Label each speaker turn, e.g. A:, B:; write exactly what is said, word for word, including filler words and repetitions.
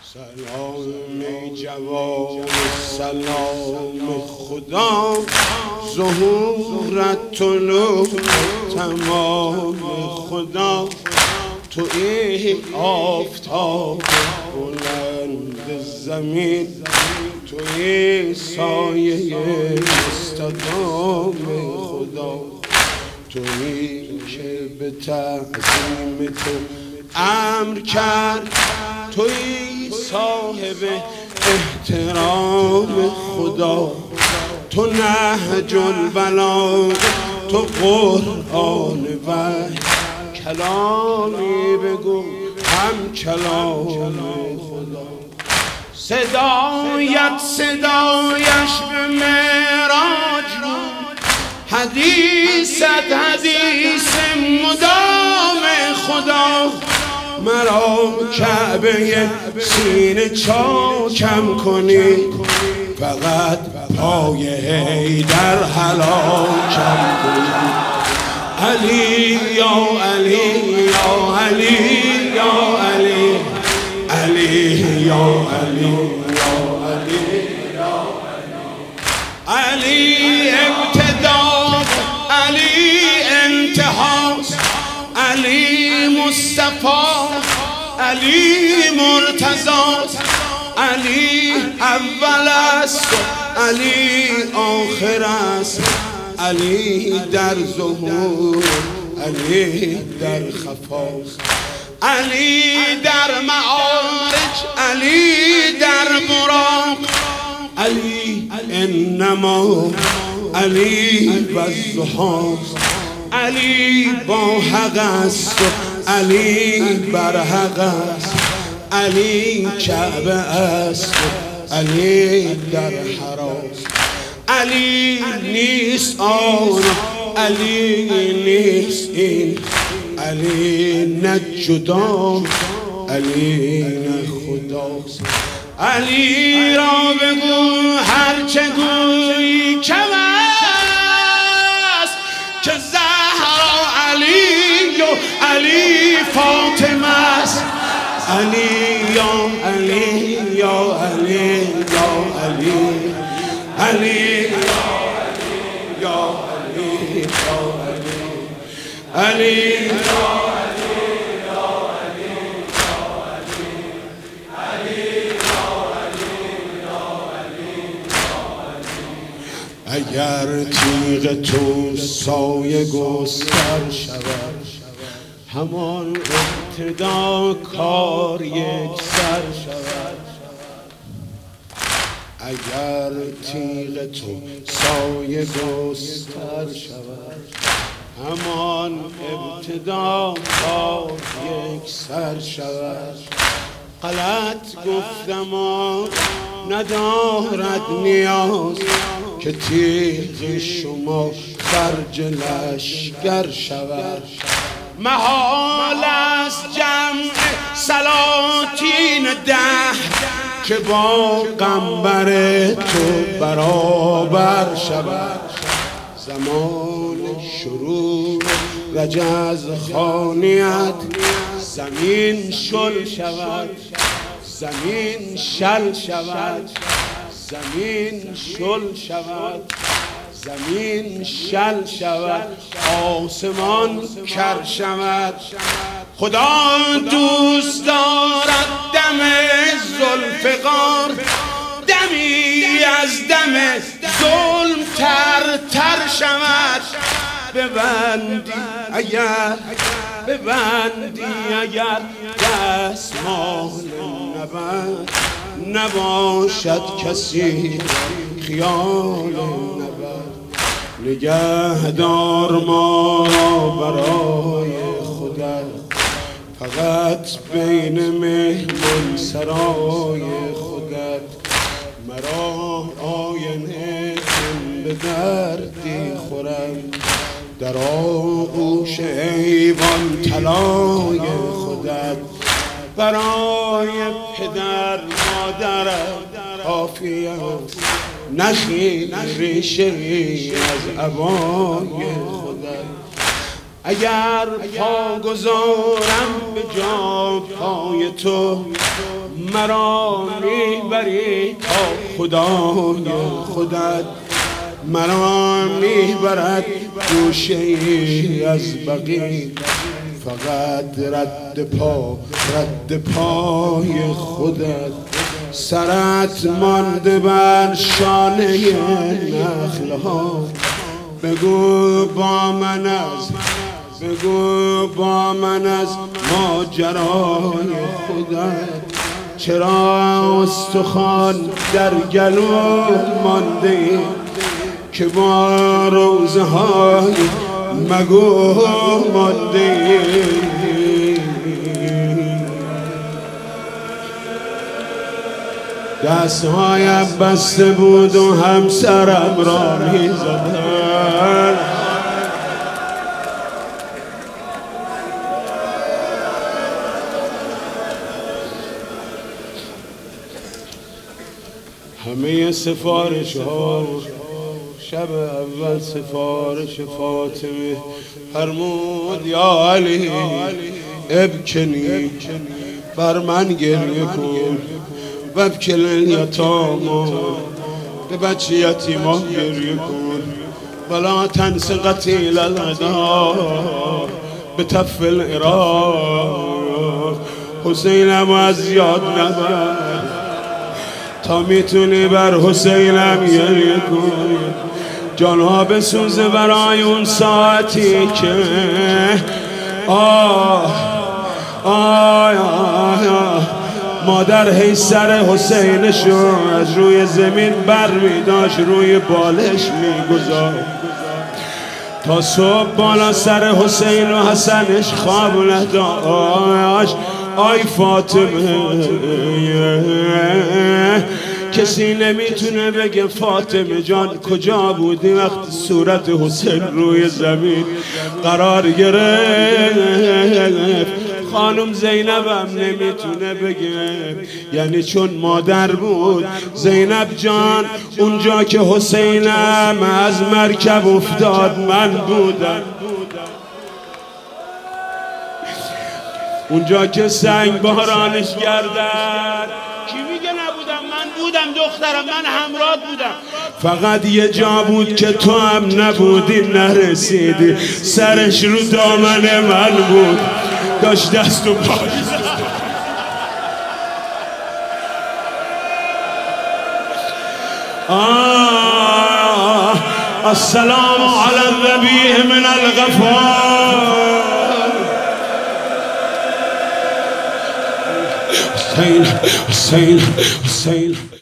A: سلام جواب سلام خدا، ظهورت طلوع تمام خدا. توی آفتاب بلند زمین، توی سایه استادام خدا. توی که به تعظیم تو امر کرد، توی صاحب احترام خدا. تو نهج البلاغه، تو قرآن وحی، کلامی بگو هم کلام خدا. صدایت صدایش به معراج بود، حدیثت حدیث مدام خدا. مرا کعبه سینه چاکم کنی، فقط پای حیدر هلاکم کنی. علی یا علی یا علی یا علی، علی یا علی یا علی یا علی. علی ابتدا، علی انتهاست، علی مصطفی، علی مرتضی. علی اول است، علی آخر است، علی در ظهور، علی در خفاست. علی در معارج، علی در براق. علی انما علی والضحاست. علی با حق است، علی بر حق است. علی کعبه است، علی در حراست. علی نیست آن، علی نیست این، علی نه جدا، علی نه خداست. علی را بگو هرچه گویی کم است، که زهرا علی و علی فاطمه است. علی یا علی یا علی یا علی، علی یا علی یا علی یا علی، علی یا علی یا علی یا علی، علی یا علی یا علی. اگر تیغ تو سایه گستر شود، همان ابتدا کار یک سر شود. اگر تیغ تو سایه گستر شود، همان ابتدا کار یک سر شود. غلط گفتم و ندارد نیاز، که تیغ شما خرج لشکر شود. محال است جمع سلاطین دهر، که با قنبر تو برابر شود. زمان شروع رجزخانیت، زمین شل شود، زمین شل شود، زمین شل شود، زمین شل شود، آسمان کر شود. خدا دوست دارد دم ذوالفقار، دمی از دم ظلم تر تر شود. ببندی اگر ببندی اگر دستمال نبرد، نباشد کسی خیال نبرد. نگهدار ما را برای خودت، فقط بین مهمان سرای خودت. مرا آینه کن به دردی خورم، در آغوش ایوان طلای خودت. برای پدر مادرت کافی است، نخیل ریشه از عبای خودت. اگر پا گذارم به جا پای تو، مرا میبری تا خدای خودت، مرا میبرد گوشه ای از بقی، فقط رد پا رد پای خودت. سرت مانده بر شانه نخلها، بگو با من از بگو با من از ماجرای خودت. چرا استخوان در گلو مانده که با روزه های مگو مانده؟ دستهایم بسته بود و همسرم را می زدن. همه سفارش ها شب اول سفارش فاطمه فرمود یا علی ابکنی، بر من گریه کن، وابکل الیتاما، به بچه یتیمان گریه کن، ولا تنس قتیل الغدا بتف العراق. حسینم از یاد نبر تا میتونی بر حسینم گریه کن. جانها بسوزه برای اون ساعتی که آه آه آه آه مادر هی سر حسینشو از روی زمین بر میداشت، روی بالش میگذار تا صبح بالا سر حسین و حسنش خواب نداشت. آی فاطمه، کسی نمیتونه بگه فاطمه جان کجا بودی وقتی صورت حسین روی زمین قرار گرفت. خانم زینبم نمیتونه بگه، یعنی چون مادر بود. زینب جان اونجا که حسینم از مرکب افتاد من بودم، اونجا که سنگ بارانش گردد. کی میگه نبودم؟ من بودم دخترم، من همراه بودم. فقط یه جا بود که تو هم نبودی، نرسیدی. سرش رو دامن من بود، داشت دست و پای آه السلام علی النبی من الغفار. حسین حسین حسین